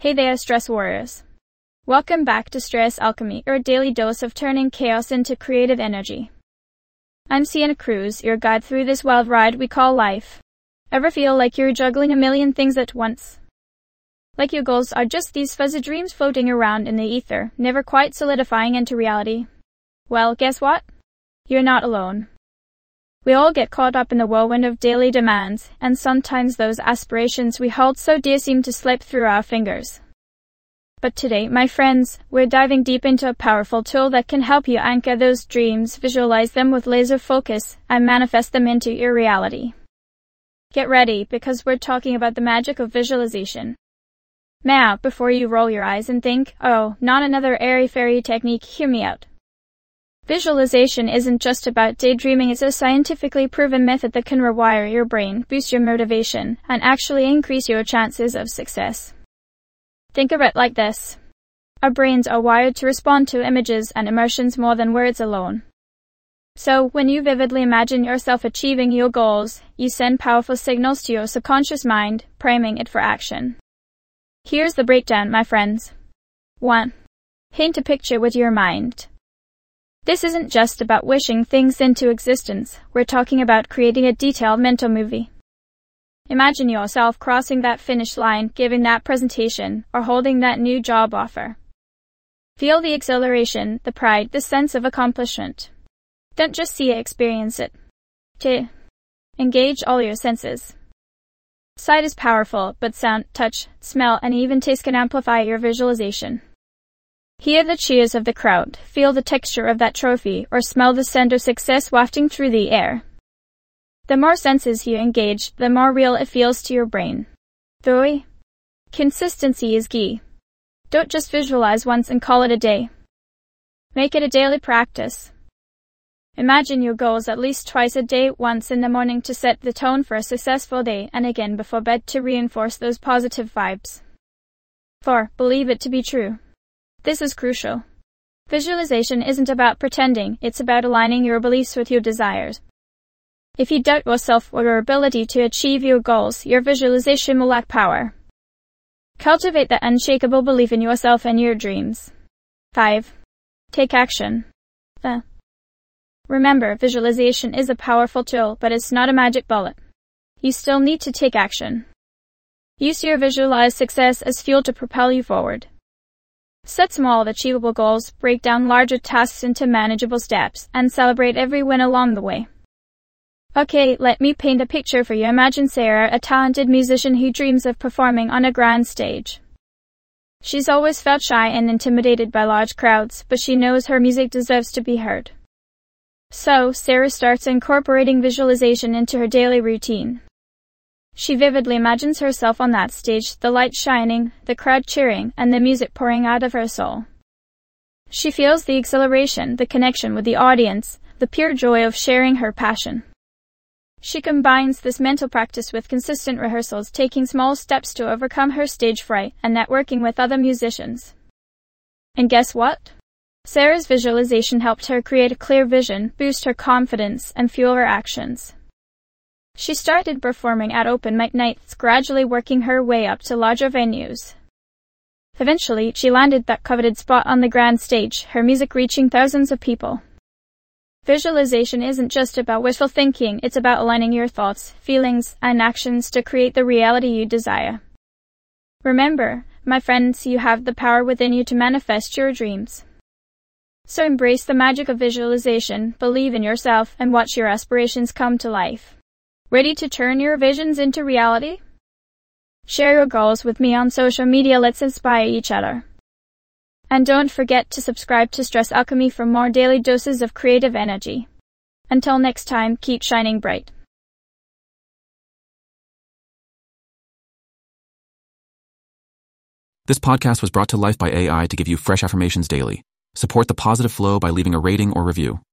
Hey there, Stress Warriors. Welcome back to Stress Alchemy, your daily dose of turning chaos into creative energy. I'm Sienna Cruz, your guide through this wild ride we call life. Ever feel like you're juggling a million things at once? Like your goals are just these fuzzy dreams floating around in the ether, never quite solidifying into reality? Well, guess what? You're not alone. We all get caught up in the whirlwind of daily demands, and sometimes those aspirations we hold so dear seem to slip through our fingers. But today, my friends, we're diving deep into a powerful tool that can help you anchor those dreams, visualize them with laser focus, and manifest them into your reality. Get ready, because we're talking about the magic of visualization. Now, before you roll your eyes and think, oh, not another airy-fairy technique, hear me out. Visualization isn't just about daydreaming, it's a scientifically proven method that can rewire your brain, boost your motivation, and actually increase your chances of success. Think of it like this. Our brains are wired to respond to images and emotions more than words alone. So, when you vividly imagine yourself achieving your goals, you send powerful signals to your subconscious mind, priming it for action. Here's the breakdown, my friends. 1. Paint a picture with your mind. This isn't just about wishing things into existence, we're talking about creating a detailed mental movie. Imagine yourself crossing that finish line, giving that presentation, or holding that new job offer. Feel the exhilaration, the pride, the sense of accomplishment. Don't just see it, experience it. 2. Engage all your senses. Sight is powerful, but sound, touch, smell, and even taste can amplify your visualization. Hear the cheers of the crowd, feel the texture of that trophy, or smell the scent of success wafting through the air. The more senses you engage, the more real it feels to your brain. 3. Consistency is key. Don't just visualize once and call it a day. Make it a daily practice. Imagine your goals at least twice a day, once in the morning to set the tone for a successful day, and again before bed to reinforce those positive vibes. 4. Believe it to be true. This is crucial. Visualization isn't about pretending, it's about aligning your beliefs with your desires. If you doubt yourself or your ability to achieve your goals, your visualization will lack power. Cultivate that unshakable belief in yourself and your dreams. 5. Take action. Remember, visualization is a powerful tool, but it's not a magic bullet. You still need to take action. Use your visualized success as fuel to propel you forward. Set small, achievable goals, break down larger tasks into manageable steps, and celebrate every win along the way. Okay, let me paint a picture for you. Imagine Sarah, a talented musician who dreams of performing on a grand stage. She's always felt shy and intimidated by large crowds, but she knows her music deserves to be heard. So, Sarah starts incorporating visualization into her daily routine. She vividly imagines herself on that stage, the light shining, the crowd cheering, and the music pouring out of her soul. She feels the exhilaration, the connection with the audience, the pure joy of sharing her passion. She combines this mental practice with consistent rehearsals, taking small steps to overcome her stage fright and networking with other musicians. And guess what? Sarah's visualization helped her create a clear vision, boost her confidence, and fuel her actions. She started performing at open mic nights, gradually working her way up to larger venues. Eventually, she landed that coveted spot on the grand stage, her music reaching thousands of people. Visualization isn't just about wishful thinking, it's about aligning your thoughts, feelings, and actions to create the reality you desire. Remember, my friends, you have the power within you to manifest your dreams. So embrace the magic of visualization, believe in yourself, and watch your aspirations come to life. Ready to turn your visions into reality? Share your goals with me on social media, let's inspire each other. And don't forget to subscribe to Stress Alchemy for more daily doses of creative energy. Until next time, keep shining bright. This podcast was brought to life by AI to give you fresh affirmations daily. Support the positive flow by leaving a rating or review.